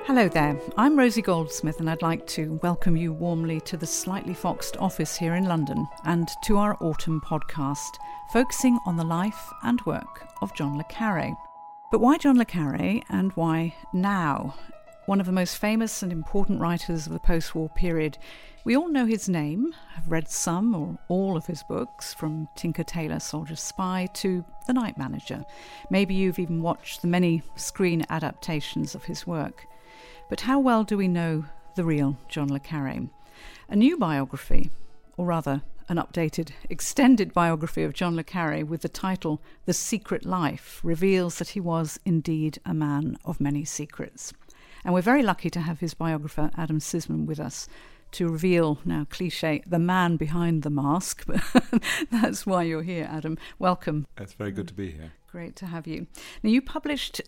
Hello there, I'm Rosie Goldsmith and I'd like to welcome you warmly to the Slightly Foxed office here in London and to our autumn podcast, focusing on the life and work of John le Carré. But why John le Carré and why now? One of the most famous and important writers of the post-war period. We all know his name, have read some or all of his books, from Tinker Tailor Soldier Spy to The Night Manager. Maybe you've even watched the many screen adaptations of his work. But how well do we know the real John le Carré? A new biography, or rather an updated, extended biography of John le Carré with the title The Secret Life, reveals that he was indeed a man of many secrets. And we're very lucky to have his biographer, Adam Sisman, with us to reveal, now cliché, the man behind the mask. But that's why you're here, Adam. Welcome. It's very good to be here. Great to have you. Now, you published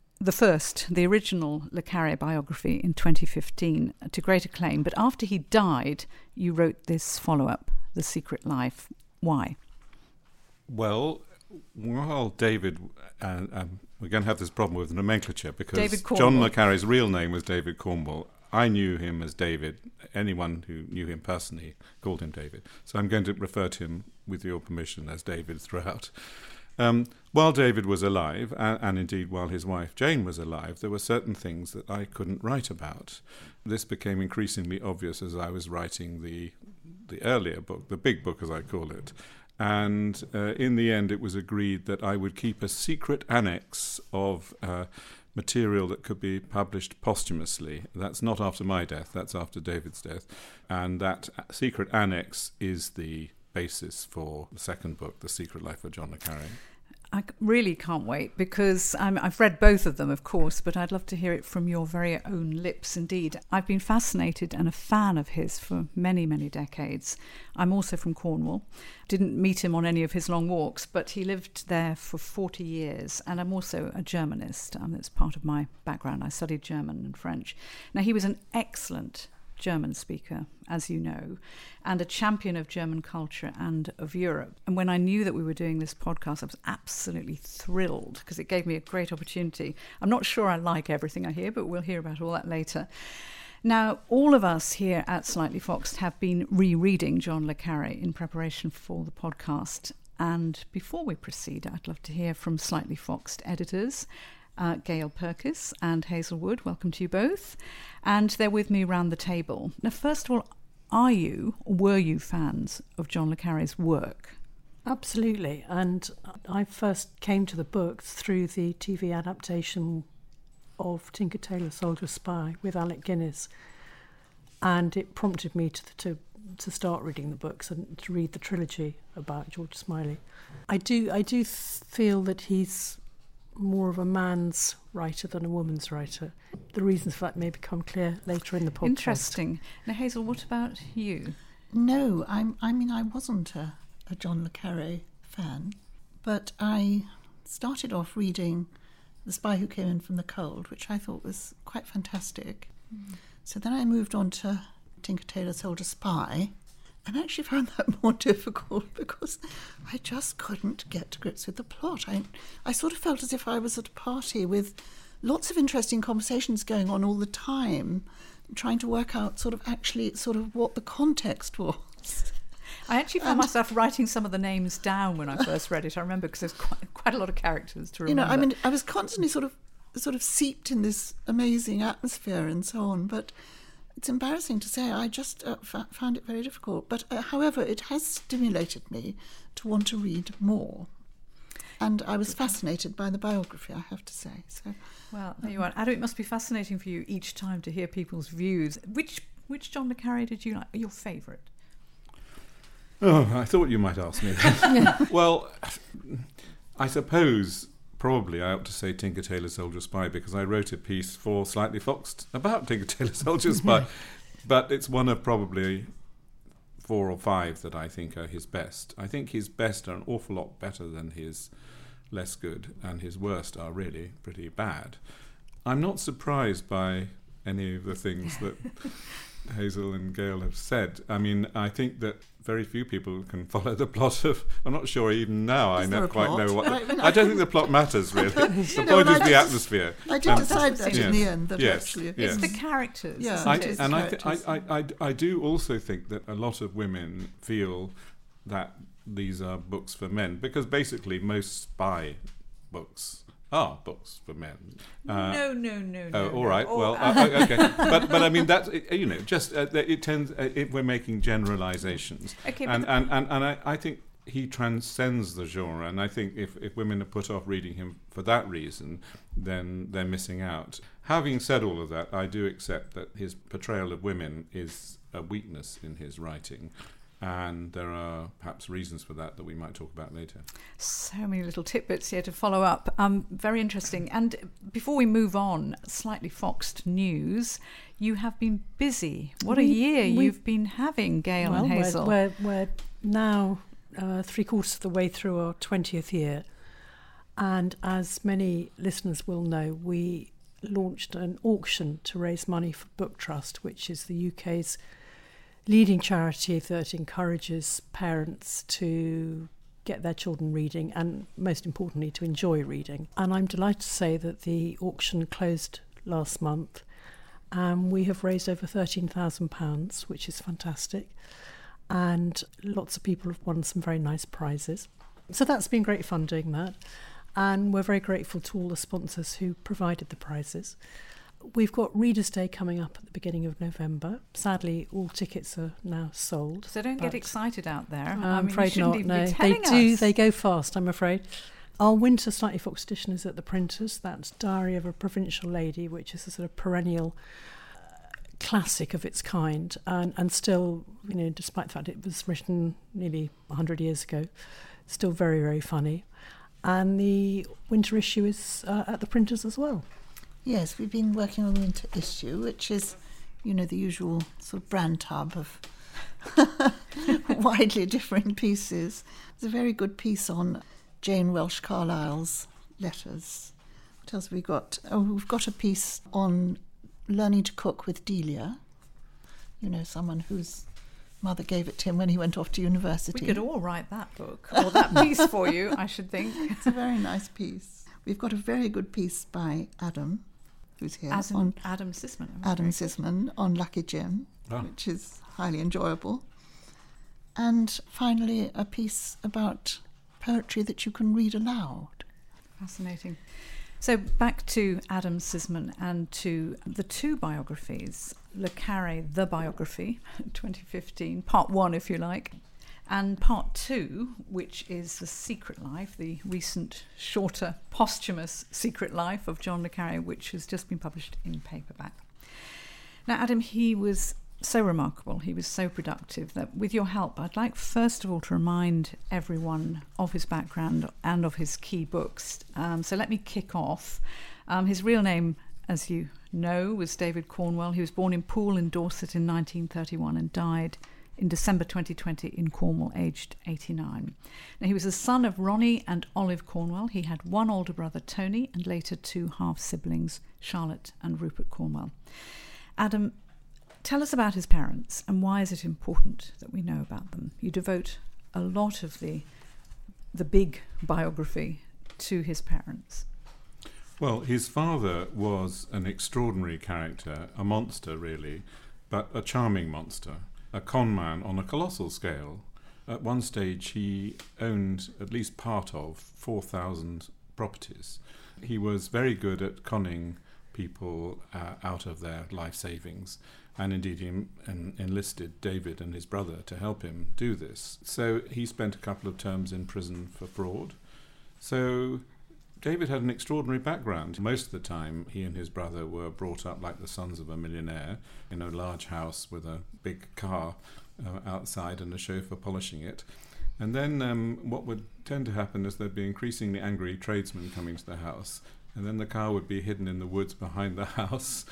the original le Carré biography in 2015 to great acclaim, but after he died, you wrote this follow-up, The Secret Life. Why? Well, while David, we're going to have this problem with nomenclature because John le Carré's real name was David Cornwall. I knew him as David. Anyone who knew him personally called him David. So I'm going to refer to him, with your permission, as David throughout. While David was alive, and indeed while his wife Jane was alive, there were certain things that I couldn't write about. This became increasingly obvious as I was writing the earlier book, the big book as I call it. And in the end it was agreed that I would keep a secret annex of material that could be published posthumously. That's not after my death, that's after David's death. And that secret annex is the basis for the second book, The Secret Life of John le Carré. I really can't wait because I've read both of them, of course, but I'd love to hear it from your very own lips indeed. I've been fascinated and a fan of his for many, many decades. I'm also from Cornwall. Didn't meet him on any of his long walks, but he lived there for 40 years. And I'm also a Germanist. That's part of my background. I studied German and French. Now, he was an excellent German speaker, as you know, and a champion of German culture and of Europe. And when I knew that we were doing this podcast, I was absolutely thrilled because it gave me a great opportunity. I'm not sure I like everything I hear, but we'll hear about all that later. Now, all of us here at Slightly Foxed have been rereading John le Carré in preparation for the podcast. And before we proceed, I'd love to hear from Slightly Foxed editors, Gail Purkis and Hazel Wood. Welcome to you both. And they're with me around the table. Now, first of all, were you fans of John le Carré's work? Absolutely. And I first came to the books through the TV adaptation of Tinker Tailor Soldier Spy with Alec Guinness. And it prompted me to start reading the books and to read the trilogy about George Smiley. I do feel that he's more of a man's writer than a woman's writer. The reasons for that may become clear later in the podcast. Interesting. Now, Hazel, what about you? No, I wasn't a John le Carré fan, but I started off reading The Spy Who Came In From the Cold, which I thought was quite fantastic. So then I moved on to Tinker Tailor Soldier Spy, and actually found that more difficult because I just couldn't get to grips with the plot. I sort of felt as if I was at a party with lots of interesting conversations going on all the time, trying to work out sort of what the context was. I actually found myself writing some of the names down when I first read it. I remember because there's quite a lot of characters to remember. I was constantly sort of seeped in this amazing atmosphere and so on, but it's embarrassing to say, I just found it very difficult. But however, it has stimulated me to want to read more. And I was fascinated by the biography, I have to say. So, well, there you are. Adam, it must be fascinating for you each time to hear people's views. Which John le Carré did you like? Your favourite? Oh, I thought you might ask me that. Well, I suppose probably I ought to say Tinker Tailor Soldier Spy because I wrote a piece for Slightly Foxed about Tinker Tailor Soldier Spy. But it's one of probably 4 or 5 that I think are his best. I think his best are an awful lot better than his less good, and his worst are really pretty bad. I'm not surprised by any of the things Hazel and Gail have said. I mean, I think that very few people can follow the plot of... I'm not sure even now I never quite know what... I don't think the plot matters, really. The point is the atmosphere. I did decide that in the end, that actually... It's the characters. Yeah. I do also think that a lot of women feel that these are books for men, because basically most spy books are books for men. No. Oh, all right. Well, okay. But I mean, that's, just it tends. We're making generalizations. Okay. And I think he transcends the genre, and I think if women are put off reading him for that reason, then they're missing out. Having said all of that, I do accept that his portrayal of women is a weakness in his writing. And there are perhaps reasons for that we might talk about later. So many little tidbits here to follow up. Very interesting. And before we move on, slightly foxed news. You have been busy. What a year you've been having, Gail and Hazel. We're now 3/4 of the way through our 20th year. And as many listeners will know, we launched an auction to raise money for Book Trust, which is the UK's leading charity that encourages parents to get their children reading and, most importantly, to enjoy reading. And I'm delighted to say that the auction closed last month and we have raised over £13,000, which is fantastic. And lots of people have won some very nice prizes. So that's been great fun doing that. And we're very grateful to all the sponsors who provided the prizes. We've got Readers' Day coming up at the beginning of November. Sadly, all tickets are now sold. So don't get excited out there. I'm afraid not. No, they go fast, I'm afraid. Our winter Slightly Foxed edition is at the printers. That's Diary of a Provincial Lady, which is a sort of perennial classic of its kind, and still, despite the fact it was written nearly 100 years ago, still very, very funny. And the winter issue is at the printers as well. Yes, we've been working on the winter issue, which is, the usual sort of brand tub of widely different pieces. There's a very good piece on Jane Welsh Carlyle's letters. What else have we got? Oh, we've got a piece on learning to cook with Delia. Someone whose mother gave it to him when he went off to university. We could all write that book, or that piece for you, I should think. It's a very nice piece. We've got a very good piece by Adam, who's here. Adam Sisman. Adam Sisman on Lucky Jim, which is highly enjoyable. And finally, a piece about poetry that you can read aloud. Fascinating. So back to Adam Sisman and to the two biographies, Le Carré, The Biography, 2015, part 1, if you like, and part 2, which is The Secret Life, the recent, shorter, posthumous Secret Life of John Le Carré, which has just been published in paperback. Now, Adam, he was so remarkable, he was so productive that with your help, I'd like first of all to remind everyone of his background and of his key books. So let me kick off. His real name, as you know, was David Cornwell. He was born in Poole in Dorset in 1931 and died in December 2020 in Cornwall, aged 89. Now, he was the son of Ronnie and Olive Cornwell. He had one older brother, Tony, and later two half-siblings, Charlotte and Rupert Cornwell. Adam, tell us about his parents and why is it important that we know about them? You devote a lot of the big biography to his parents. Well, his father was an extraordinary character, a monster really, but a charming monster, a con man on a colossal scale. At one stage he owned at least part of 4,000 properties. He was very good at conning people out of their life savings, and indeed he enlisted David and his brother to help him do this. So he spent a couple of terms in prison for fraud. So David had an extraordinary background. Most of the time he and his brother were brought up like the sons of a millionaire in a large house with a big car outside and a chauffeur polishing it. And then what would tend to happen is there'd be increasingly angry tradesmen coming to the house, and then the car would be hidden in the woods behind the house,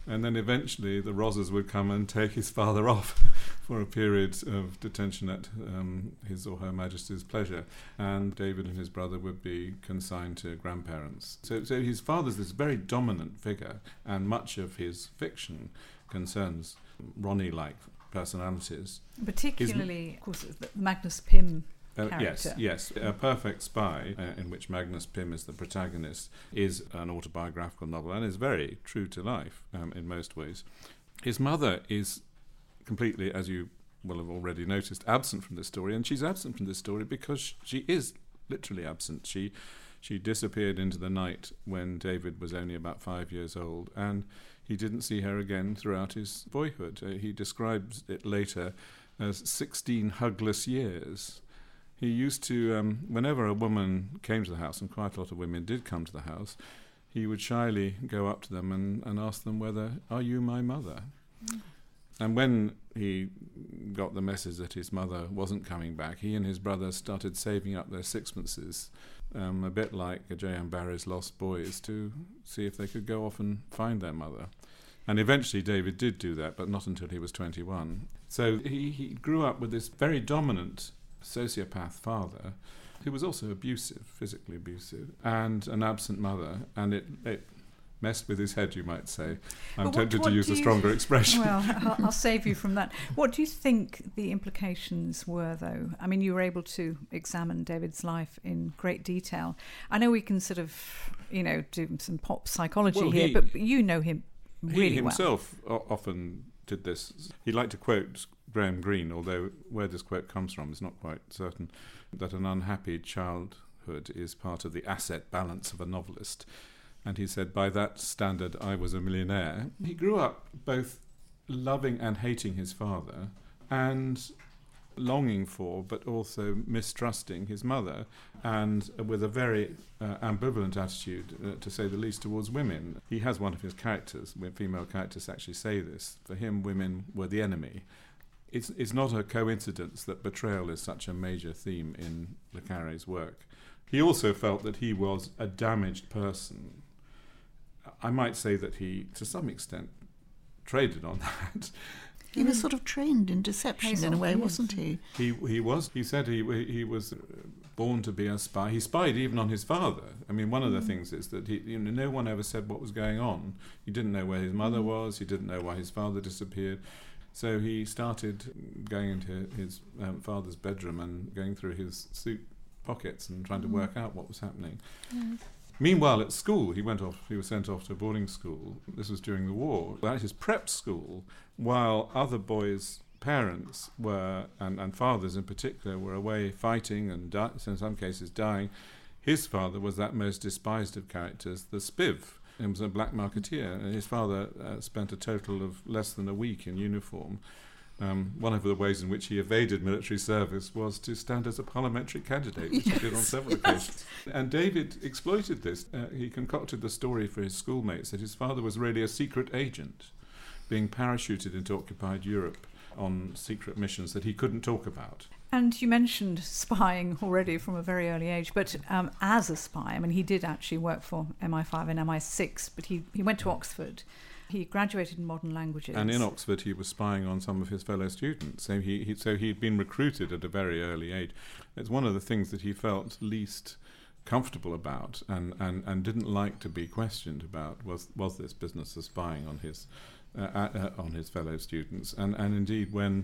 And then eventually the Rosses would come and take his father off for a period of detention at His or Her Majesty's pleasure. And David and his brother would be consigned to grandparents. So his father's this very dominant figure, and much of his fiction concerns Ronnie-like personalities. Particularly, of course, the Magnus Pym character. Yes. A Perfect Spy, in which Magnus Pym is the protagonist, is an autobiographical novel and is very true to life in most ways. His mother is completely, as you will have already noticed, absent from this story, and she's absent from this story because she is literally absent. She disappeared into the night when David was only about 5 years old, and he didn't see her again throughout his boyhood. He describes it later as 16 hugless years. He used to, whenever a woman came to the house, and quite a lot of women did come to the house, he would shyly go up to them and ask them whether, "Are you my mother?" Mm. And when he got the message that his mother wasn't coming back, he and his brother started saving up their sixpences, a bit like J.M. Barrie's Lost Boys, to see if they could go off and find their mother. And eventually David did do that, but not until he was 21. So he grew up with this very dominant sociopath father who was also abusive, physically abusive, and an absent mother, and it messed with his head, you might say. I'm tempted to use a stronger expression. Well, I'll save you from that. What do you think the implications were, though? I mean, you were able to examine David's life in great detail. I know we can sort of, do some pop psychology here, but you know him really well. He himself often did this. He liked to quote Graham Greene, although where this quote comes from is not quite certain, that an unhappy childhood is part of the asset balance of a novelist. And he said, by that standard, I was a millionaire. He grew up both loving and hating his father and longing for, but also mistrusting his mother, and with a very ambivalent attitude, to say the least, towards women. He has one of his characters, where female characters actually say this. For him, women were the enemy. It's not a coincidence that betrayal is such a major theme in Le Carré's work. He also felt that he was a damaged person. I might say that he, to some extent, traded on that. He was sort of trained in deception in a way, wasn't he? He was. He said he was born to be a spy. He spied even on his father. I mean, one of the things is that no one ever said what was going on. He didn't know where his mother was. He didn't know why his father disappeared. So he started going into his father's bedroom and going through his suit pockets and trying to work out what was happening. Yes. Meanwhile, at school, he was sent off to a boarding school. This was during the war. At his prep school, while other boys' parents were, and fathers in particular, were away fighting and in some cases dying, his father was that most despised of characters, the Spiv. He was a black marketeer, and his father spent a total of less than a week in uniform. One of the ways in which he evaded military service was to stand as a parliamentary candidate, which he did on several occasions. And David exploited this. He concocted the story for his schoolmates that his father was really a secret agent, being parachuted into occupied Europe on secret missions that he couldn't talk about. And you mentioned spying already from a very early age, but as a spy, I mean, he did actually work for MI5 and MI6, but he went to Oxford. He graduated in modern languages. And in Oxford, he was spying on some of his fellow students. So he'd been recruited at a very early age. It's one of the things that he felt least comfortable about and didn't like to be questioned about was this business of spying on his fellow students. And indeed, when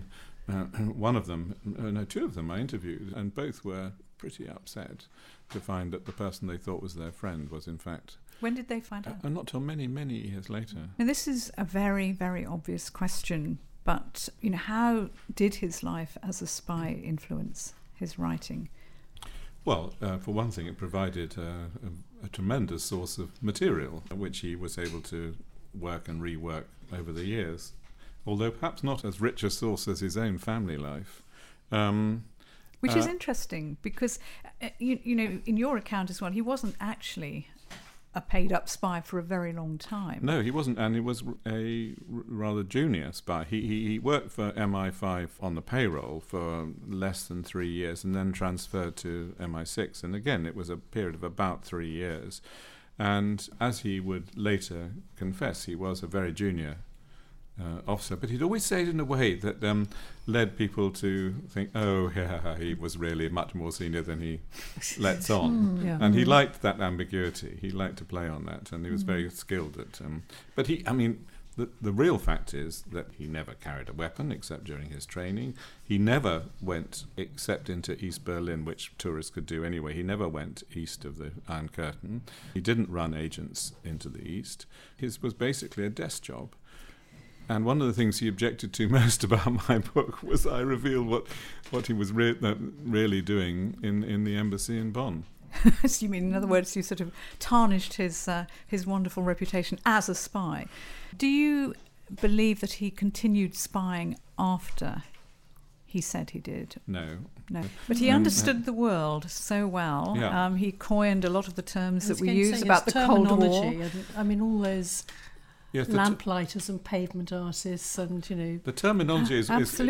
two of them I interviewed, and both were pretty upset to find that the person they thought was their friend was in fact... When did they find out? Not till many, many years later. Now, this is a very, very obvious question, but how did his life as a spy influence his writing? Well, for one thing, it provided a tremendous source of material, which he was able to work and rework over the years, although perhaps not as rich a source as his own family life. Which is interesting, because, in your account as well, he wasn't actually a paid-up spy for a very long time. No, he wasn't, and he was a rather junior spy. He worked for MI5 on the payroll for less than 3 years and then transferred to MI6, and again, it was a period of about 3 years. And as he would later confess, he was a very junior officer, but he'd always say it in a way that led people to think, oh, yeah, he was really much more senior than he lets on. Yeah. And he liked that ambiguity. He liked to play on that, and he was very skilled at... but the real fact is that he never carried a weapon except during his training. He never went except into East Berlin, which tourists could do anyway. He never went east of the Iron Curtain. He didn't run agents into the east. His was basically a desk job. And one of the things he objected to most about my book was I revealed what he was really doing in the embassy in Bonn. So you mean, in other words, you sort of tarnished his wonderful reputation as a spy. Do you believe that he continued spying after he said he did? No. But he understood the world so well. Yeah. He coined a lot of the terms that we use about the Cold War. And, all those... Yes, lamplighters and pavement artists, and the terminology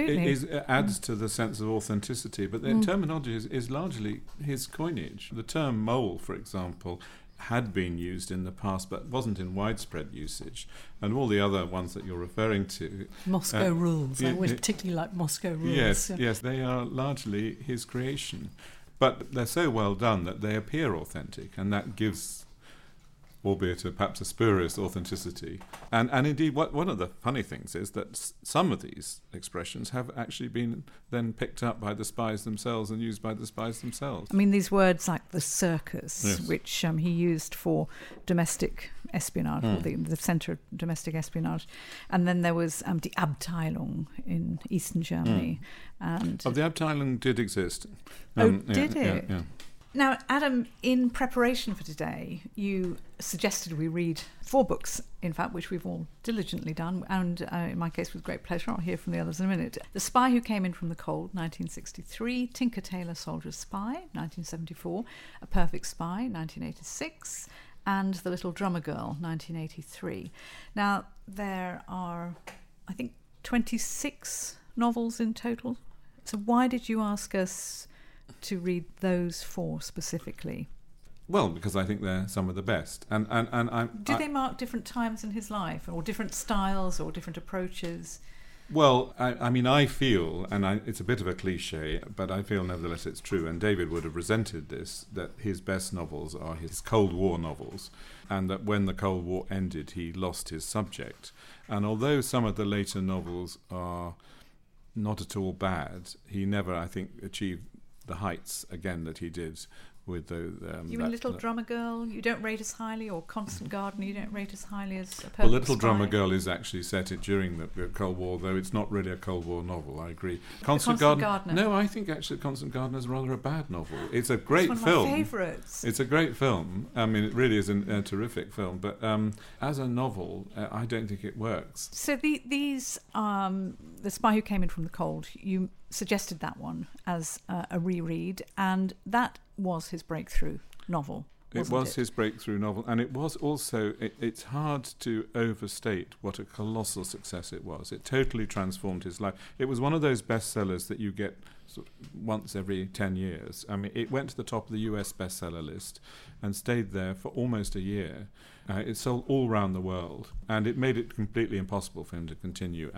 adds to the sense of authenticity. But the terminology is largely his coinage. The term mole, for example, had been used in the past, but wasn't in widespread usage. And all the other ones that you're referring to, Moscow rules. I always particularly like Moscow rules. Yes, they are largely his creation, but they're so well done that they appear authentic, and that gives, albeit perhaps a spurious authenticity. And indeed, one of the funny things is that some of these expressions have actually been then picked up by the spies themselves and used by the spies themselves. I mean, these words like the circus, yes, which he used for domestic espionage, or the centre of domestic espionage. And then there was die Abteilung in Eastern Germany. And the Abteilung did exist. Did it? Yeah. Now, Adam, in preparation for today, you suggested we read 4 books, in fact, which we've all diligently done, and in my case with great pleasure. I'll hear from the others in a minute. The Spy Who Came In From the Cold, 1963, Tinker Tailor Soldier Spy, 1974, A Perfect Spy, 1986, and The Little Drummer Girl, 1983. Now, there are, I think, 26 novels in total. So why did you ask us to read those 4 specifically? Well, because I think they're some of the best. Do they mark different times in his life, or different styles, or different approaches? Well, I feel, and it's a bit of a cliche, but I feel nevertheless it's true, and David would have resented this, that his best novels are his Cold War novels, and that when the Cold War ended, he lost his subject. And although some of the later novels are not at all bad, he never, I think, achieved the heights again that he did with the... you mean Little Drummer Girl you don't rate as highly, or Constant Gardener you don't rate as highly as A Perfect Spy? Well, Little Drummer Girl is actually set during the Cold War, though it's not really a Cold War novel, I agree. Constant Gardener? No, I think actually Constant Gardener is rather a bad novel. It's a great film. It's one of my favourites. It's a great film. I mean, it really is a terrific film, but as a novel, I don't think it works. So these, The Spy Who Came In From the Cold, you suggested that one as a reread, and that was his breakthrough novel. It was his breakthrough novel, and it was also, it's hard to overstate what a colossal success it was. It totally transformed his life. It was one of those bestsellers that you get sort of once every 10 years. I mean, it went to the top of the US bestseller list and stayed there for almost a year. It sold all around the world, and it made it completely impossible for him to continue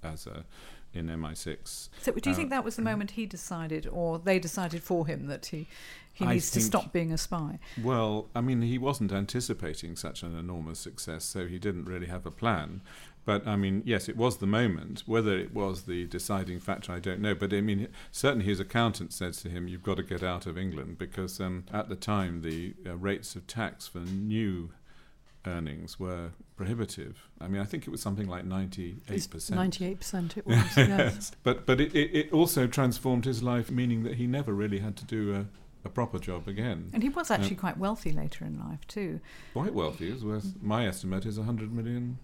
in MI6. So do you think that was the moment he decided, or they decided for him, that he needs to stop being a spy? Well, I mean, he wasn't anticipating such an enormous success, so he didn't really have a plan. But, I mean, yes, it was the moment. Whether it was the deciding factor, I don't know. But, I mean, certainly his accountant said to him, you've got to get out of England, because at the time the rates of tax for new earnings were prohibitive. I mean, I think it was something like 98%. 98% it was, yes. But it also transformed his life, meaning that he never really had to do a proper job again. And he was actually quite wealthy later in life too. Quite wealthy. Is worth, my estimate is $100 million.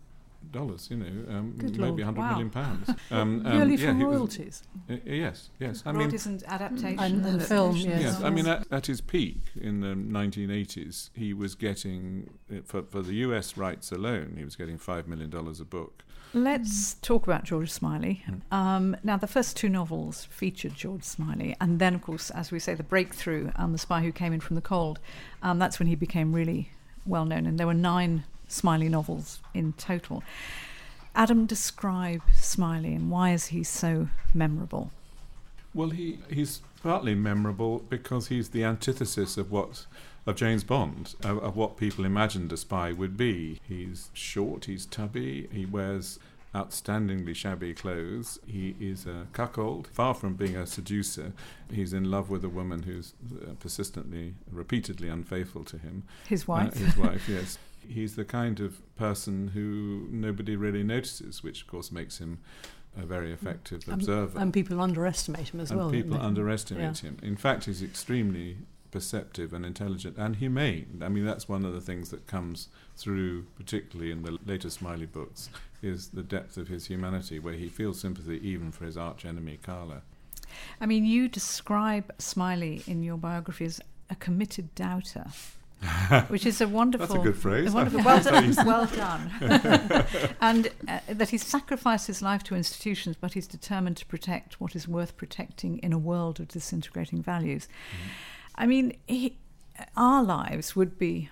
Maybe £100 million pounds. Purely from royalties. Yes. Royalties and adaptation and film. Yes. I mean, at his peak in the 1980s, he was getting for the US rights alone, he was getting $5 million a book. Let's talk about George Smiley. Now, the first 2 novels featured George Smiley, and then, of course, as we say, the breakthrough, The Spy Who Came In From the Cold. That's when he became really well known, and there were 9 Smiley novels in total. Adam, describe Smiley and why is he so memorable? Well, he's partly memorable because he's the antithesis of James Bond, of what people imagined a spy would be. He's short, he's tubby, he wears outstandingly shabby clothes. He is a cuckold. Far from being a seducer, he's in love with a woman who's repeatedly unfaithful to him. His wife. His wife, yes. He's the kind of person who nobody really notices, which of course makes him a very effective observer. And people underestimate him as well. People underestimate him. In fact, he's extremely perceptive and intelligent and humane. I mean, that's one of the things that comes through, particularly in the later Smiley books, is the depth of his humanity, where he feels sympathy even for his archenemy, Carla. I mean, you describe Smiley in your biography as a committed doubter, which is a wonderful... That's a good phrase. Well done. And that he's sacrificed his life to institutions, but he's determined to protect what is worth protecting in a world of disintegrating values. I mean, our lives would be...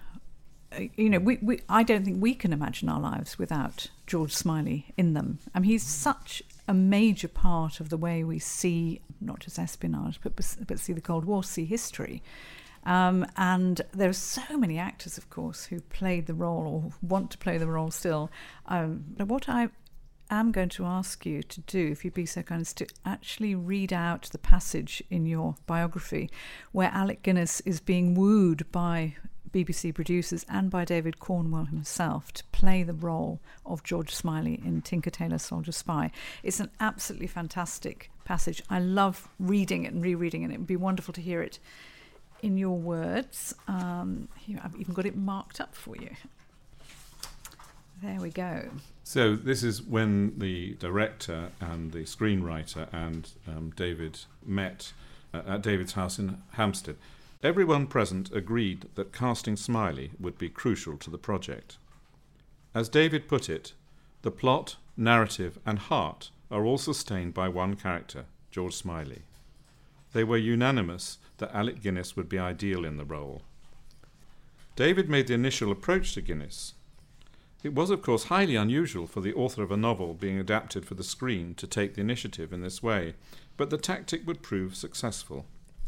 I don't think we can imagine our lives without George Smiley in them. I mean, he's such a major part of the way we see not just espionage, but see the Cold War, see history. And there are so many actors, of course, who played the role or want to play the role still. But what I am going to ask you to do, if you'd be so kind, is to actually read out the passage in your biography where Alec Guinness is being wooed by BBC producers and by David Cornwell himself to play the role of George Smiley in Tinker Tailor Soldier Spy. It's an absolutely fantastic passage. I love reading it and rereading it. It would be wonderful to hear it in your words. Here, I've even got it marked up for you. There we go. So this is when the director and the screenwriter and David met at David's house in Hampstead. Everyone present agreed that casting Smiley would be crucial to the project. As David put it, the plot, narrative and heart are all sustained by one character, George Smiley. They were unanimous that Alec Guinness would be ideal in the role. David made the initial approach to Guinness. It was, of course, highly unusual for the author of a novel being adapted for the screen to take the initiative in this way, but the tactic would prove successful.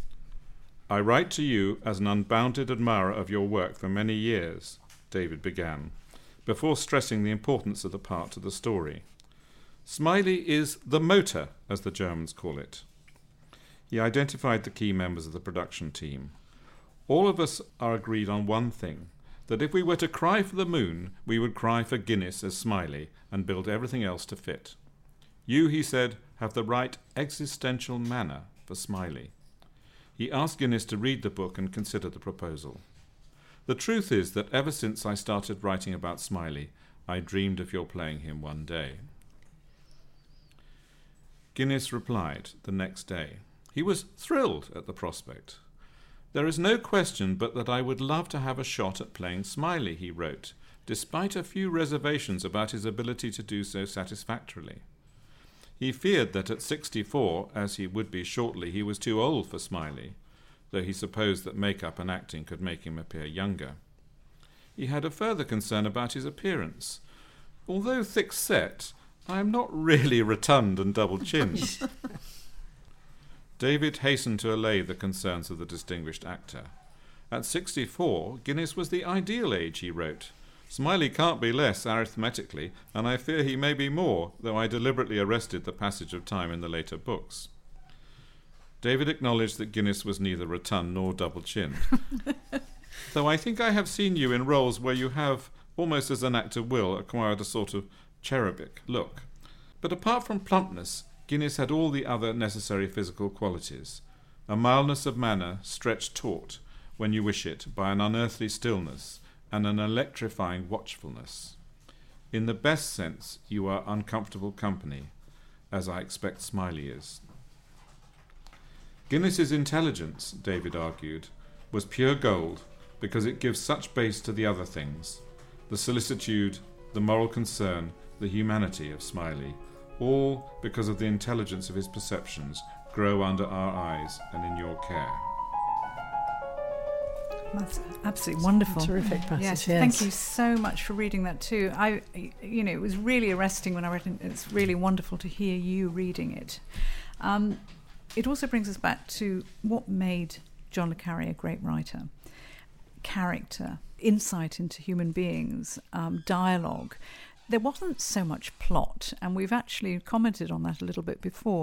I write to you as an unbounded admirer of your work for many years, David began, before stressing the importance of the part to the story. Smiley is the motor, as the Germans call it. He identified the key members of the production team. All of us are agreed on one thing, that if we were to cry for the moon, we would cry for Guinness as Smiley and build everything else to fit. You, he said, have the right existential manner for Smiley. He asked Guinness to read the book and consider the proposal. The truth is that ever since I started writing about Smiley, I dreamed of your playing him one day. Guinness replied the next day. He was thrilled at the prospect. There is no question but that I would love to have a shot at playing Smiley, he wrote, despite a few reservations about his ability to do so satisfactorily. He feared that at 64, as he would be shortly, he was too old for Smiley, though he supposed that makeup and acting could make him appear younger. He had a further concern about his appearance. Although thick-set, I am not really rotund and double-chinned. David hastened to allay the concerns of the distinguished actor. At 64, Guinness was the ideal age, he wrote. Smiley can't be less arithmetically, and I fear he may be more, though I deliberately arrested the passage of time in the later books. David acknowledged that Guinness was neither rotund nor double-chinned. Though I think I have seen you in roles where you have, almost as an actor will, acquired a sort of cherubic look. But apart from plumpness, Guinness had all the other necessary physical qualities. A mildness of manner stretched taut, when you wish it, by an unearthly stillness, and an electrifying watchfulness. In the best sense, you are uncomfortable company, as I expect Smiley is. Guinness's intelligence, David argued, was pure gold because it gives such base to the other things, the solicitude, the moral concern, the humanity of Smiley, all because of the intelligence of his perceptions grow under our eyes and in your care. That's absolutely wonderful. Terrific passage. Yes, thank you so much for reading that too. It was really arresting when I read it. It's really wonderful to hear you reading it. It also brings us back to what made John le Carré a great writer. Character, insight into human beings, dialogue. There wasn't so much plot, and we've actually commented on that a little bit before.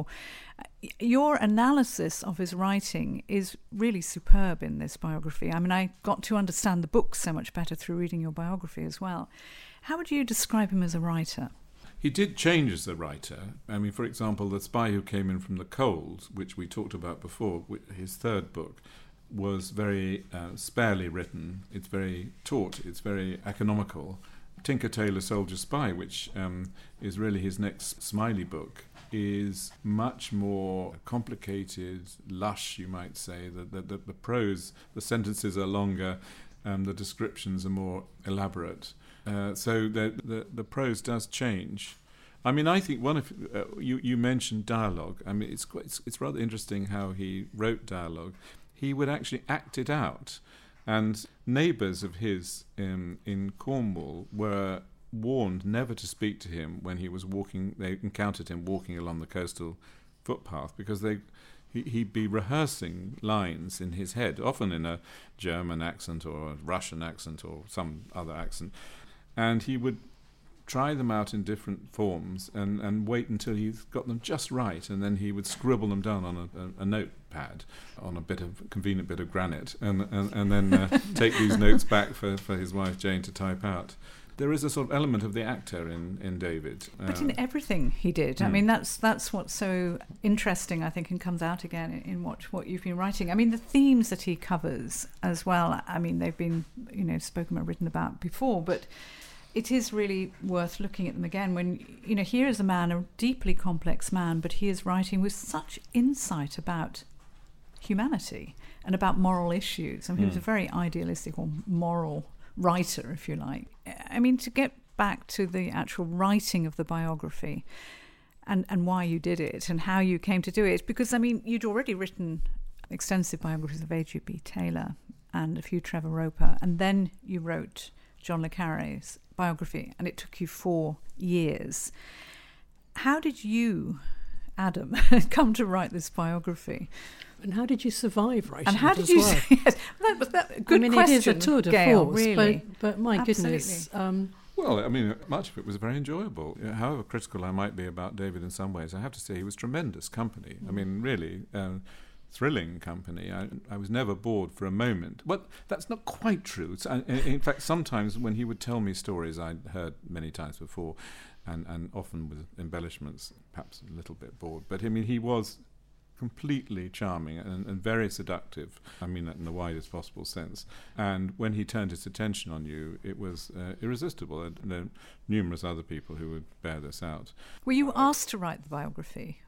Your analysis of his writing is really superb in this biography. I mean, I got to understand the book so much better through reading your biography as well. How would you describe him as a writer? He did change as a writer. I mean, for example, The Spy Who Came In From the Cold, which we talked about before, his third book, was very sparely written. It's very taut, it's very economical. Tinker Tailor Soldier Spy, which is really his next Smiley book, is much more complicated, lush, you might say. The prose, the sentences are longer, the descriptions are more elaborate. So the prose does change. I mean, I think one of you mentioned dialogue. I mean, it's rather interesting how he wrote dialogue. He would actually act it out. And neighbours of his in Cornwall were warned never to speak to him when he was walking. They encountered him walking along the coastal footpath because he'd be rehearsing lines in his head, often in a German accent or a Russian accent or some other accent. And he would try them out in different forms and wait until he's got them just right, and then he would scribble them down on a notepad on a convenient bit of granite, and then take these notes back for his wife Jane to type out. There is a sort of element of the actor in David. But in everything he did. I mean, that's what's so interesting, I think, and comes out again in what you've been writing. I mean, the themes that he covers as well, I mean, they've been, spoken about, written about before, but it is really worth looking at them again when, here is a man, a deeply complex man, but he is writing with such insight about humanity and about moral issues. I mean, he was a very idealistic or moral writer, if you like. I mean, to get back to the actual writing of the biography and why you did it and how you came to do it, because, I mean, you'd already written extensive biographies of A.G.B. Taylor and a few Trevor Roper, and then you wrote John le Carré's biography, and it took you 4 years. How did you, Adam, come to write this biography? And how did you survive writing and how it did as you well? Yes, that good I mean, question, it is a tour de Gail, force, really. but my Absolutely. goodness. Well, I mean, much of it was very enjoyable. However critical I might be about David in some ways, I have to say he was tremendous company. I mean, really thrilling company. I was never bored for a moment. Well, that's not quite true. In fact, sometimes when he would tell me stories I'd heard many times before, and often with embellishments, perhaps a little bit bored. But I mean, he was completely charming and very seductive. I mean that in the widest possible sense. And when he turned his attention on you, it was irresistible. And there are numerous other people who would bear this out. Were you asked to write the biography?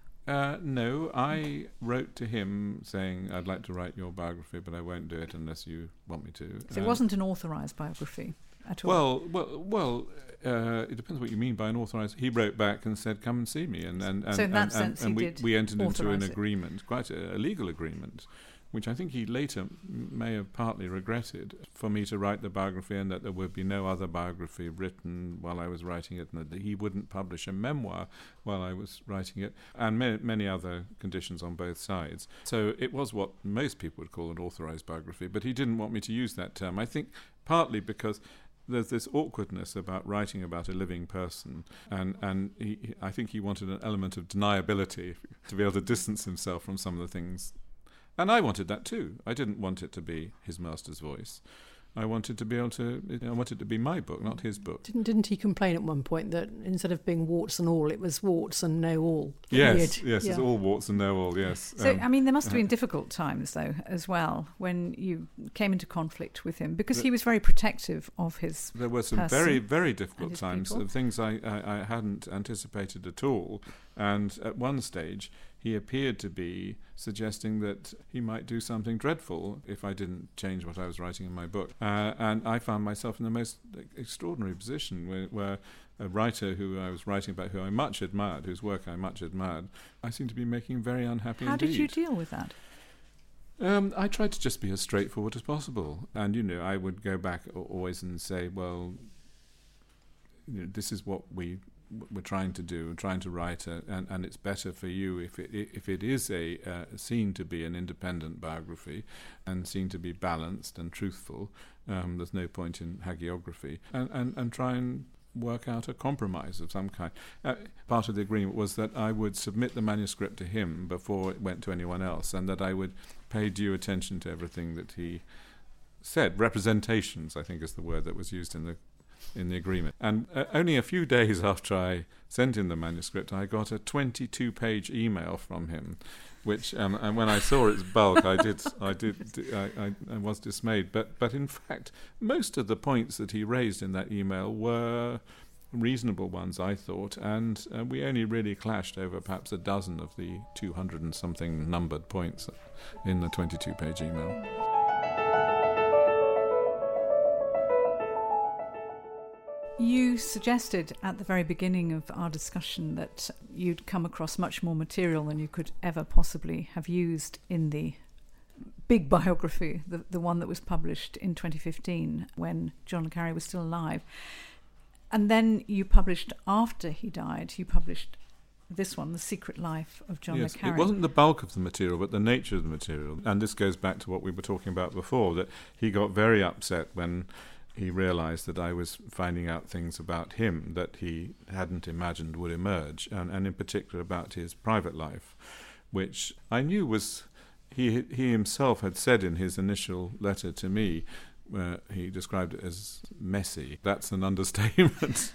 No, I wrote to him saying, I'd like to write your biography, but I won't do it unless you want me to. So it wasn't an authorised biography at all? Well, it depends what you mean by an authorised. He wrote back and said, come and see me. And so in that sense we entered into an it. agreement, quite a legal agreement, which I think he later may have partly regretted, for me to write the biography and that there would be no other biography written while I was writing it, and that he wouldn't publish a memoir while I was writing it, and many other conditions on both sides. So it was what most people would call an authorised biography, but he didn't want me to use that term. I think partly because there's this awkwardness about writing about a living person, and I think he wanted an element of deniability to be able to distance himself from some of the things. And I wanted that too. I didn't want it to be his master's voice. I wanted to be able to. I wanted it to be my book, not his book. Didn't he complain at one point that instead of being warts and all, it was warts and no all? Yes, Yeah. it's all warts and no all. Yes. So I mean, there must have been difficult times though, as well, when you came into conflict with him, because he was very protective of his. There were some person very, very difficult times, people. of things I hadn't anticipated at all. And at one stage, he appeared to be suggesting that he might do something dreadful if I didn't change what I was writing in my book. And I found myself in the most extraordinary position where a writer who I was writing about, who I much admired, whose work I much admired, I seemed to be making him very unhappy How indeed. did you deal with that? I tried to just be as straightforward as possible. And, I would go back always and say, well, this is what we're trying to do, trying to write, and it's better for you if it is seen to be an independent biography and seen to be balanced and truthful. There's no point in hagiography, and try and work out a compromise of some kind. Part of the agreement was that I would submit the manuscript to him before it went to anyone else, and that I would pay due attention to everything that he said. Representations, I think, is the word that was used in the agreement. And only a few days after I sent in the manuscript, I got a 22-page email from him, which and when I saw its bulk, I was dismayed. But in fact, most of the points that he raised in that email were reasonable ones, I thought, and we only really clashed over perhaps a dozen of the 200 and something numbered points in the 22-page email. You suggested at the very beginning of our discussion that you'd come across much more material than you could ever possibly have used in the big biography, the one that was published in 2015 when John le Carré was still alive. And then you published, after he died, you published this one, The Secret Life of John le Carré. It wasn't the bulk of the material, but the nature of the material. And this goes back to what we were talking about before, that he got very upset when he realised that I was finding out things about him that he hadn't imagined would emerge, and in particular about his private life, which I knew was, he himself had said in his initial letter to me, where he described it as messy. That's an understatement.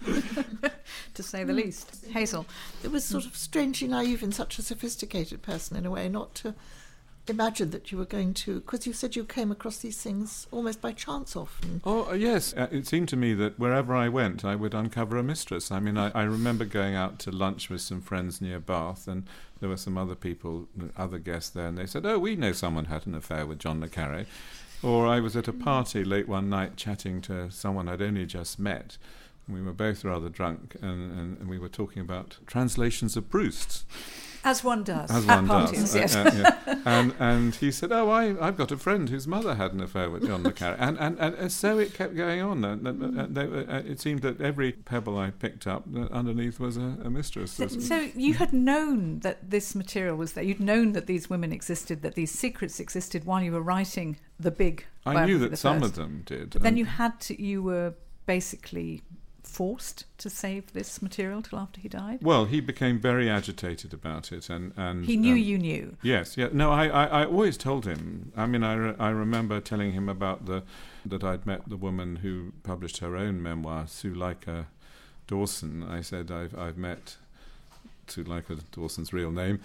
To say the least. Hazel. It was sort of strangely naive in such a sophisticated person, in a way, not to imagine that you were going to, because you said you came across these things almost by chance often. Oh, yes. It seemed to me that wherever I went, I would uncover a mistress. I mean, I remember going out to lunch with some friends near Bath, and there were some other people, other guests there, and they said, oh, we know someone had an affair with John le Carré. Or I was at a party late one night chatting to someone I'd only just met. We were both rather drunk, and we were talking about translations of Proust. As one does. As one parties, does. Yes. Yeah. And he said, oh, I've got a friend whose mother had an affair with John le Carré. And so it kept going on. It seemed that every pebble I picked up, underneath was a mistress. So you had known that this material was there. You'd known that these women existed, that these secrets existed while you were writing the big biography. I knew that some of them did. But then you were basically forced to save this material till after he died? Well, he became very agitated about it, and he knew you knew. Yes, yeah. No, I always told him. I mean, I remember telling him about that I'd met the woman who published her own memoir, Suleika Dawson. I said I've met Suleika Dawson's real name,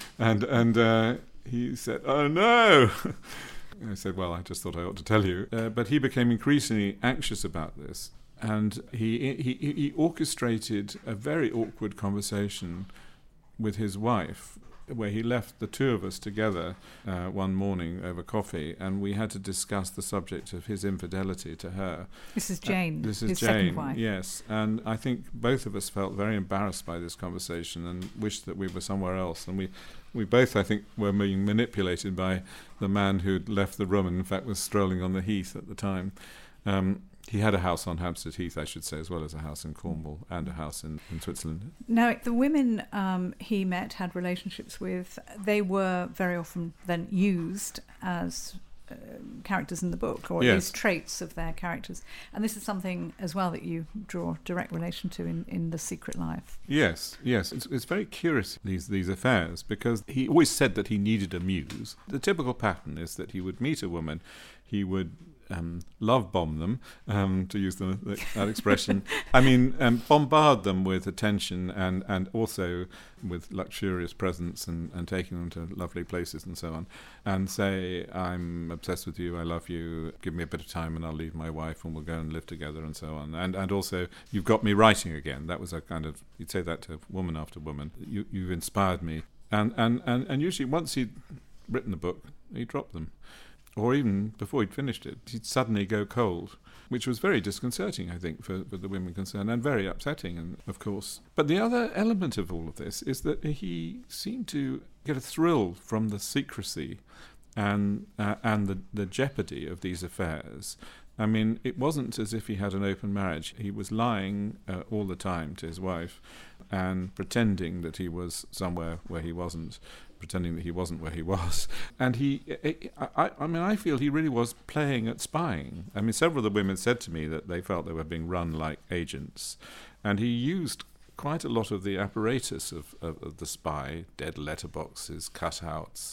and he said, "Oh no." I said, well, I just thought I ought to tell you. But he became increasingly anxious about this. And he orchestrated a very awkward conversation with his wife, where he left the two of us together one morning over coffee, and we had to discuss the subject of his infidelity to her. This is Jane, this is his Jane, second wife. Yes. And I think both of us felt very embarrassed by this conversation and wished that we were somewhere else. And we both, I think, were being manipulated by the man who'd left the room and, in fact, was strolling on the heath at the time. He had a house on Hampstead Heath, I should say, as well as a house in Cornwall and a house in Switzerland. Now, the women he met, had relationships with, they were very often then used as characters in the book, or at least traits of their characters. And this is something as well that you draw direct relation to in The Secret Life. Yes. It's very curious, these affairs, because he always said that he needed a muse. The typical pattern is that he would meet a woman, he would love bomb them, to use that expression. I mean, bombard them with attention and also with luxurious presents and taking them to lovely places and so on, and say, I'm obsessed with you, I love you, give me a bit of time and I'll leave my wife and we'll go and live together and so on. And also, you've got me writing again. That was a kind of, you'd say that to woman after woman. You've inspired me. And usually once he'd written the book, he'd drop them. Or even before he'd finished it, he'd suddenly go cold, which was very disconcerting, I think, for the women concerned, and very upsetting, of course. But the other element of all of this is that he seemed to get a thrill from the secrecy and the jeopardy of these affairs. I mean, it wasn't as if he had an open marriage. He was lying all the time to his wife and pretending that he was somewhere where he wasn't, pretending that he wasn't where he was. And I feel he really was playing at spying. I mean, several of the women said to me that they felt they were being run like agents. And he used quite a lot of the apparatus of the spy, dead letterboxes, cutouts,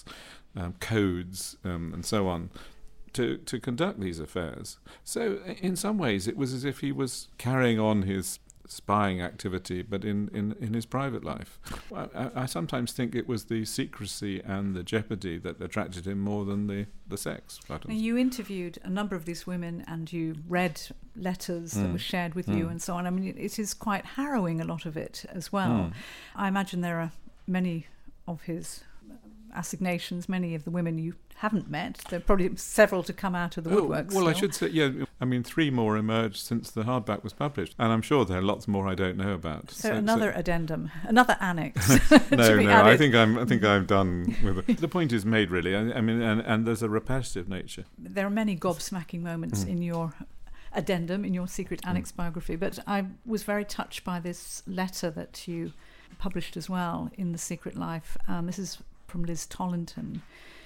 codes, and so on, to conduct these affairs. So in some ways it was as if he was carrying on his spying activity, but in his private life. I sometimes think it was the secrecy and the jeopardy that attracted him more than the sex. And you interviewed a number of these women and you read letters that were shared with you and so on. I mean, it is quite harrowing, a lot of it as well. I imagine there are many of his assignations, many of the women you haven't met. There are probably several to come out of the woodwork well, still. I should say, yeah, I mean, 3 more emerged since the hardback was published, and I'm sure there are lots more I don't know about. So another addendum, another annex. No, I think I'm done with it. The point is made, really. I mean, and there's a repetitive nature. There are many gobsmacking moments in your addendum, in your secret annex biography, but I was very touched by this letter that you published as well in The Secret Life. This is from Liz Tollington,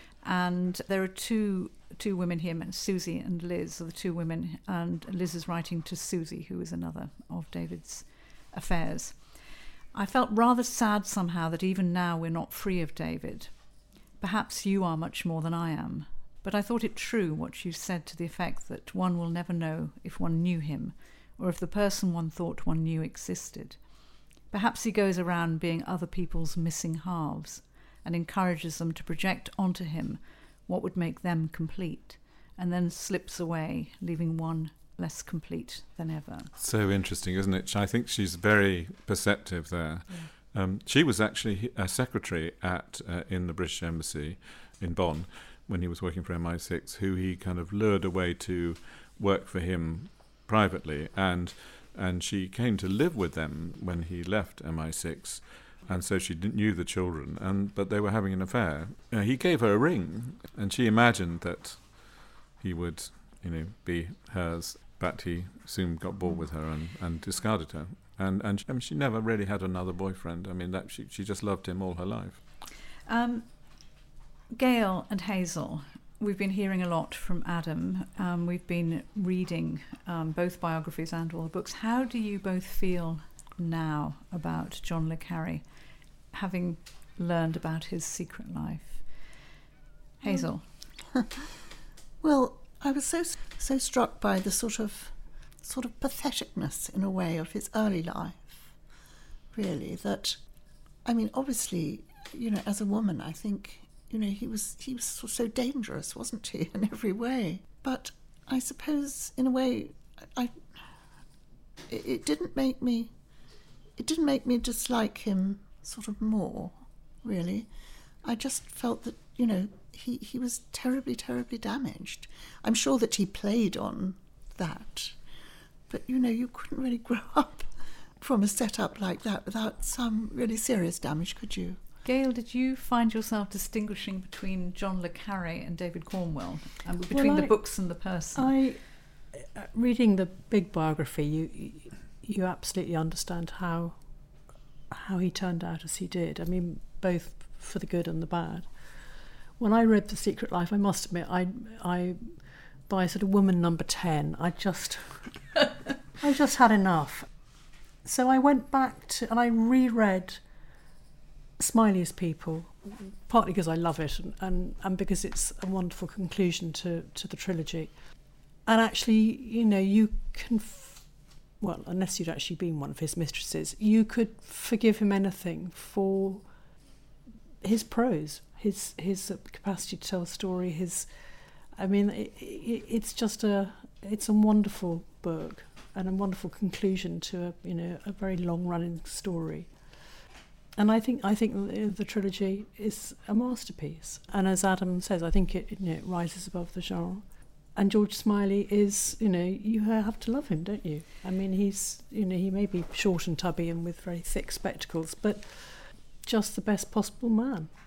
and there are two women here, Susie and Liz are the 2 women, and Liz is writing to Susie, who is another of David's affairs. I felt rather sad somehow that even now we're not free of David. Perhaps you are much more than I am, but I thought it true what you said to the effect that one will never know if one knew him, or if the person one thought one knew existed. Perhaps he goes around being other people's missing halves, and encourages them to project onto him what would make them complete, and then slips away, leaving one less complete than ever. So interesting, isn't it? I think she's very perceptive there. Yeah. She was actually a secretary in the British Embassy in Bonn when he was working for MI6, who he kind of lured away to work for him privately, and she came to live with them when he left MI6. And so she knew the children, but they were having an affair. He gave her a ring, and she imagined that he would, be hers. But he soon got bored with her and discarded her. And she never really had another boyfriend. I mean, she just loved him all her life. Gail and Hazel, we've been hearing a lot from Adam. We've been reading both biographies and all the books. How do you both feel now about John le Carré, having learned about his secret life? Hazel. Well, I was so struck by the sort of patheticness in a way of his early life, really, that, I mean, obviously, as a woman, I think, he was so dangerous, wasn't he, in every way. But I suppose, in a way, it didn't make me dislike him sort of more, really. I just felt that, he was terribly, terribly damaged. I'm sure that he played on that. But, you couldn't really grow up from a setup like that without some really serious damage, could you? Gail, did you find yourself distinguishing between John le Carré and David Cornwell, and between the books and the person? Reading the big biography, you absolutely understand how he turned out as he did. I mean, both for the good and the bad. When I read The Secret Life, I must admit, I by sort of woman number 10, I just had enough. So I went back and I reread Smiley's People, partly because I love it and because it's a wonderful conclusion to the trilogy. And actually, you can, well, unless you'd actually been one of his mistresses, you could forgive him anything for his prose, his capacity to tell a story, it's a wonderful book and a wonderful conclusion to a very long running story. And I think the trilogy is a masterpiece. And as Adam says, I think it rises above the genre. And George Smiley is, you have to love him, don't you? I mean, he's, he may be short and tubby and with very thick spectacles, but just the best possible man.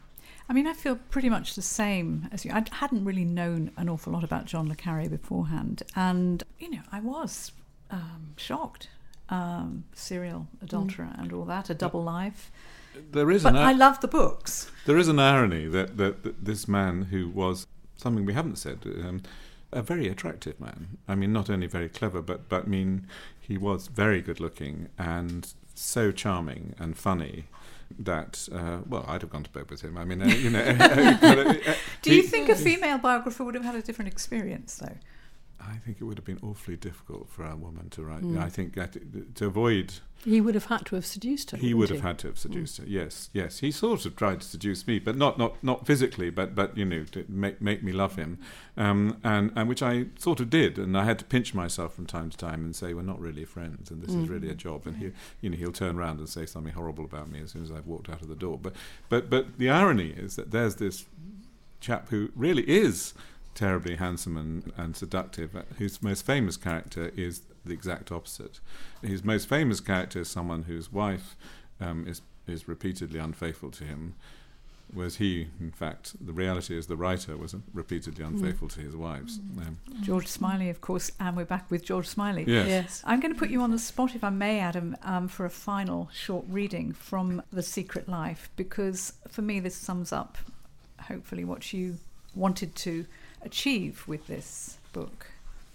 I mean, I feel pretty much the same as you. I hadn't really known an awful lot about John le Carré beforehand. And, I was shocked. Serial adulterer and all that, a double life. I love the books. There is an irony that this man who was, something we haven't said, a very attractive man. I mean, not only very clever, but I mean, he was very good looking and so charming and funny that, I'd have gone to bed with him. I mean, Do you think a female biographer would have had a different experience, though? I think it would have been awfully difficult for a woman to write. I think to avoid... He would have had to have seduced her. He would have had to have seduced her. Yes. He sort of tried to seduce me, but not physically, but to make me love him, and which I sort of did, and I had to pinch myself from time to time and say, we're not really friends, and this is really a job. And he'll turn around and say something horrible about me as soon as I've walked out of the door. But the irony is that there's this chap who really is terribly handsome and seductive, whose most famous character is the exact opposite. His most famous character is someone whose wife is repeatedly unfaithful to him, whereas he, in fact, the reality is the writer was repeatedly unfaithful to his wives. George Smiley, of course, and we're back with George Smiley. Yes. I'm going to put you on the spot, if I may, Adam, for a final short reading from The Secret Life, because for me this sums up, hopefully, what you wanted to achieve with this book.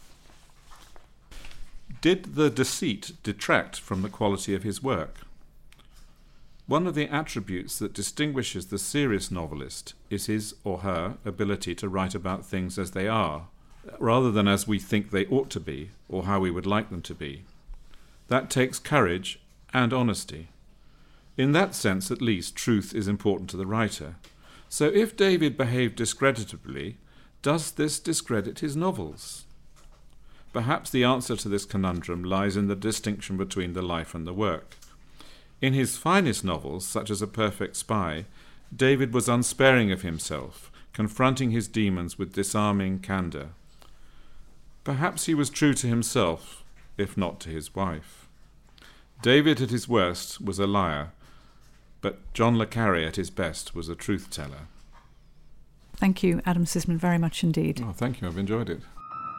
Did the deceit detract from the quality of his work? One of the attributes that distinguishes the serious novelist is his or her ability to write about things as they are, rather than as we think they ought to be or how we would like them to be. That takes courage and honesty. In that sense, at least, truth is important to the writer. So if David behaved discreditably, does this discredit his novels? Perhaps the answer to this conundrum lies in the distinction between the life and the work. In his finest novels, such as A Perfect Spy, David was unsparing of himself, confronting his demons with disarming candour. Perhaps he was true to himself, if not to his wife. David at his worst was a liar, but John le Carré at his best was a truth-teller. Thank you, Adam Sisman, very much indeed. Oh, thank you. I've enjoyed it.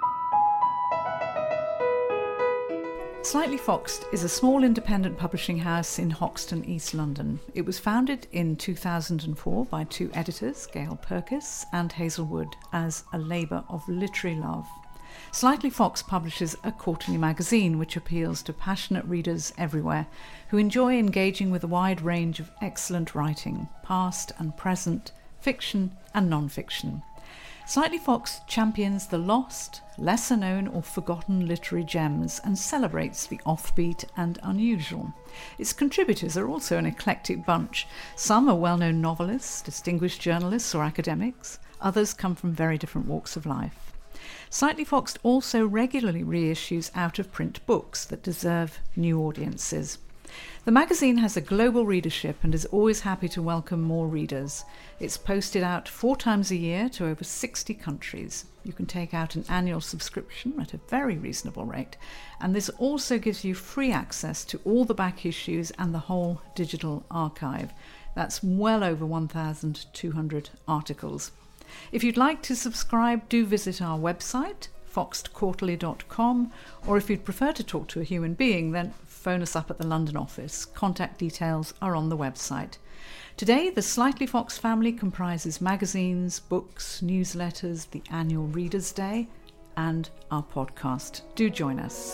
Slightly Foxed is a small independent publishing house in Hoxton, East London. It was founded in 2004 by two editors, Gail Purkis and Hazel Wood, as a labour of literary love. Slightly Foxed publishes a quarterly magazine which appeals to passionate readers everywhere who enjoy engaging with a wide range of excellent writing, past and present, fiction and non-fiction. Slightly Foxed champions the lost, lesser-known or forgotten literary gems and celebrates the offbeat and unusual. Its contributors are also an eclectic bunch. Some are well-known novelists, distinguished journalists or academics. Others come from very different walks of life. Slightly Foxed also regularly reissues out-of-print books that deserve new audiences. The magazine has a global readership and is always happy to welcome more readers. It's posted out 4 times a year to over 60 countries. You can take out an annual subscription at a very reasonable rate, and this also gives you free access to all the back issues and the whole digital archive. That's well over 1,200 articles. If you'd like to subscribe, do visit our website, foxedquarterly.com, or if you'd prefer to talk to a human being, then phone us up at the London office. Contact details are on the website. Today, the Slightly Foxed family comprises magazines, books, newsletters, the annual Reader's Day, and our podcast. Do join us.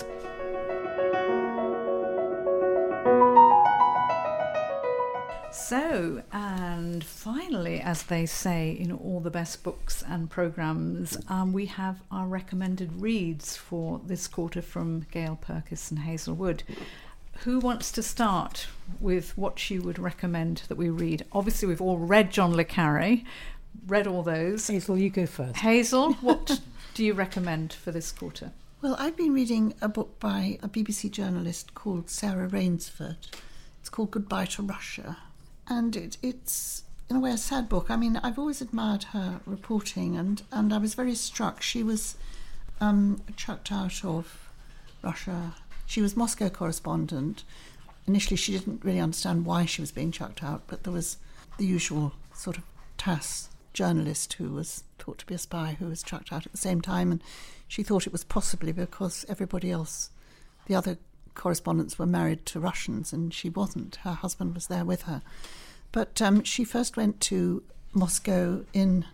So, and finally, as they say in all the best books and programmes, we have our recommended reads for this quarter from Gail Purkis and Hazel Wood. Who wants to start with what you would recommend that we read? Obviously, we've all read John le Carré, read all those. Hazel, you go first. Hazel, what do you recommend for this quarter? Well, I've been reading a book by a BBC journalist called Sarah Rainsford. It's called Goodbye to Russia. And it's, in a way, a sad book. I mean, I've always admired her reporting, and I was very struck. She was chucked out of Russia. She was Moscow correspondent. Initially, she didn't really understand why she was being chucked out, but there was the usual sort of Tass journalist who was thought to be a spy who was chucked out at the same time, and she thought it was possibly because everybody else, the other correspondents, were married to Russians and she wasn't. Her husband was there with her. But she first went to Moscow in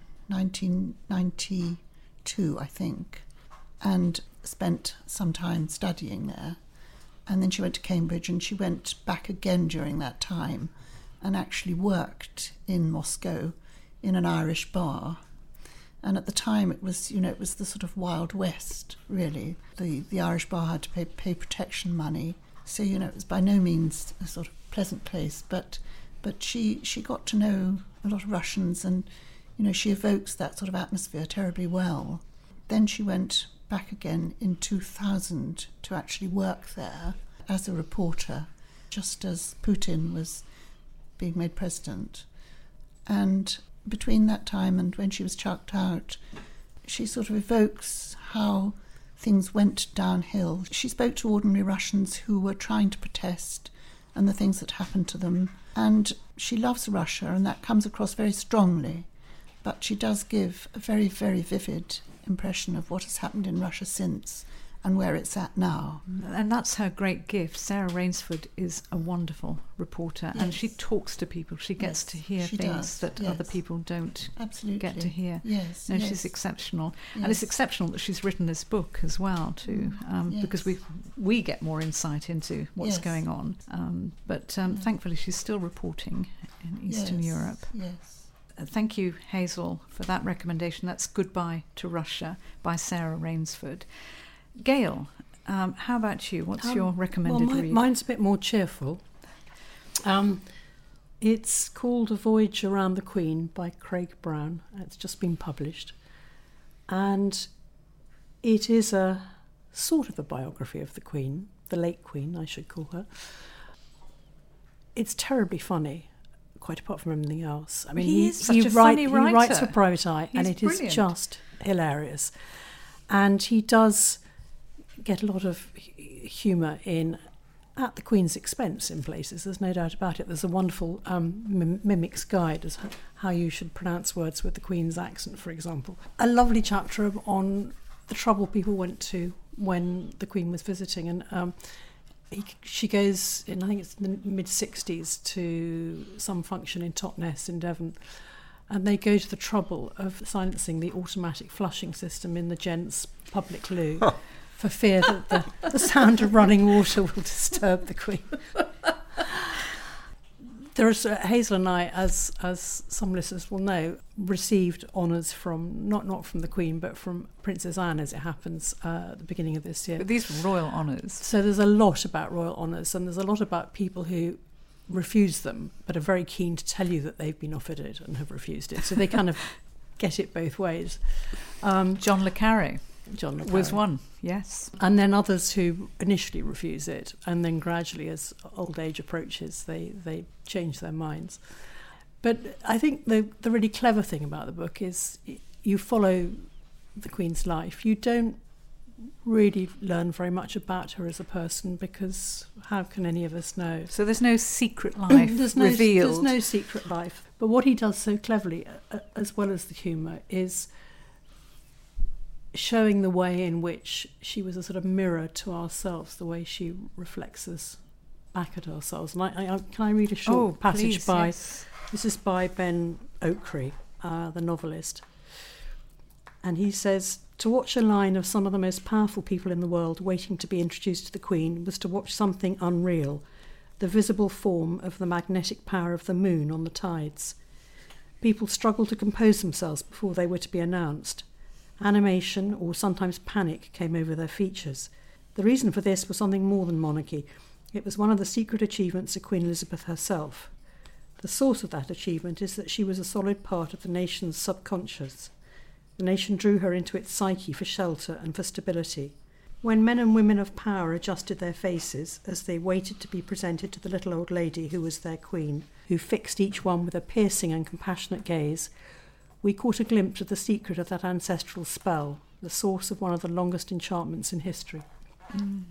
1992, I think, and spent some time studying there. And then she went to Cambridge, and she went back again during that time and actually worked in Moscow in an Irish bar. And at the time it was the sort of Wild West, really. The Irish bar had to pay protection money. So, it was by no means a sort of pleasant place. But she got to know a lot of Russians, and, she evokes that sort of atmosphere terribly well. Then she went back again in 2000 to actually work there as a reporter, just as Putin was being made president. And between that time and when she was chucked out, she sort of evokes how things went downhill. She spoke to ordinary Russians who were trying to protest and the things that happened to them. And she loves Russia, and that comes across very strongly. But she does give a very, very vivid impression of what has happened in Russia since and where it's at now. And that's her great gift. Sarah Rainsford is a wonderful reporter, and she talks to people. She gets to hear things that other people don't get to hear. She's exceptional. And it's exceptional that she's written this book as well, too, because we get more insight into what's going on. But thankfully she's still reporting in Eastern Europe. Thank you, Hazel, for that recommendation. That's Goodbye to Russia by Sarah Rainsford. Gail, how about you? What's your recommended read? Mine's a bit more cheerful. It's called A Voyage Around the Queen by Craig Brown. It's just been published. And it is a sort of a biography of the Queen, the late Queen, I should call her. It's terribly funny, quite apart from everything else. I mean, he is such a funny writer. He writes for Private Eye, and it is just hilarious. And he does get a lot of humour in at the Queen's expense in places. There's no doubt about it. There's a wonderful mimic's guide as how you should pronounce words with the Queen's accent, for example. A lovely chapter on the trouble people went to when the Queen was visiting, and she goes in, I think it's in the mid-60s, to some function in Totnes in Devon, and they go to the trouble of silencing the automatic flushing system in the gents' public loo for fear that the sound of running water will disturb the Queen. There's Hazel and I, as some listeners will know, received honours from not from the Queen but from Princess Anne, as it happens, at the beginning of this year. But these were royal honours. So there's a lot about royal honours, and there's a lot about people who refuse them but are very keen to tell you that they've been offered it and have refused it. So they kind of get it both ways. John le Carré was one, yes. And then others who initially refuse it, and then gradually, as old age approaches, they change their minds. But I think the really clever thing about the book is you follow the Queen's life. You don't really learn very much about her as a person, because how can any of us know? So there's no secret life revealed. There's no secret life. But what he does so cleverly, as well as the humour, is showing the way in which she was a sort of mirror to ourselves, the way she reflects us back at ourselves. And can I read a short passage by... Yes. This is by Ben Oakry, the novelist. And he says, "To watch a line of some of the most powerful people in the world waiting to be introduced to the Queen was to watch something unreal, the visible form of the magnetic power of the moon on the tides. People struggled to compose themselves before they were to be announced. Animation, or sometimes panic, came over their features. The reason for this was something more than monarchy. It was one of the secret achievements of Queen Elizabeth herself. The source of that achievement is that she was a solid part of the nation's subconscious. The nation drew her into its psyche for shelter and for stability. When men and women of power adjusted their faces as they waited to be presented to the little old lady who was their queen, who fixed each one with a piercing and compassionate gaze, we caught a glimpse of the secret of that ancestral spell, the source of one of the longest enchantments in history."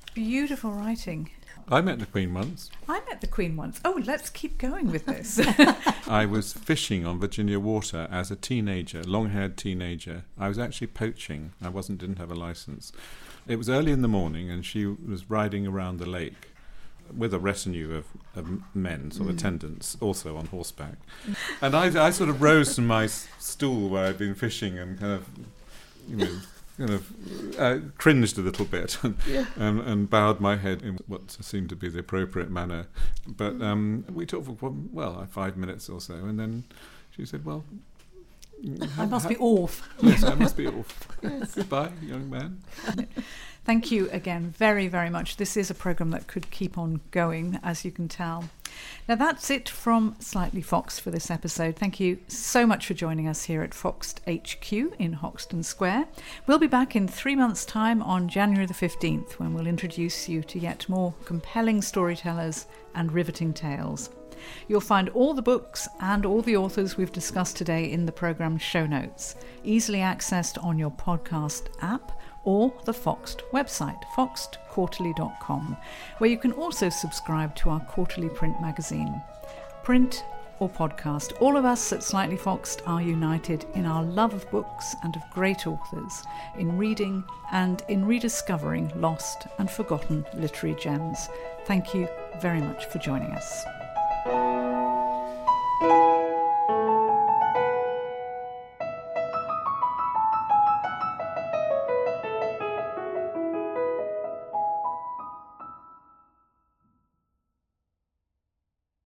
Beautiful writing. I met the Queen once. I met the Queen once. Oh, let's keep going with this. I was fishing on Virginia Water as a teenager, long-haired teenager. I was actually poaching. I didn't have a license. It was early in the morning, and she was riding around the lake with a retinue of men, sort of attendants, also on horseback. And I sort of rose from my stool where I'd been fishing and kind of cringed a little bit and bowed my head in what seemed to be the appropriate manner. But we talked for 5 minutes or so, and then she said, "Well, I must be off." Yes, I must be off. Yes. Goodbye, young man. Thank you again very, very much. This is a programme that could keep on going, as you can tell. Now, that's it from Slightly Foxed for this episode. Thank you so much for joining us here at Foxed HQ in Hoxton Square. We'll be back in 3 months' time on January the 15th, when we'll introduce you to yet more compelling storytellers and riveting tales. You'll find all the books and all the authors we've discussed today in the programme's show notes, easily accessed on your podcast app or the Foxed website, foxedquarterly.com, where you can also subscribe to our quarterly print magazine. Print or podcast, all of us at Slightly Foxed are united in our love of books and of great authors, in reading and in rediscovering lost and forgotten literary gems. Thank you very much for joining us.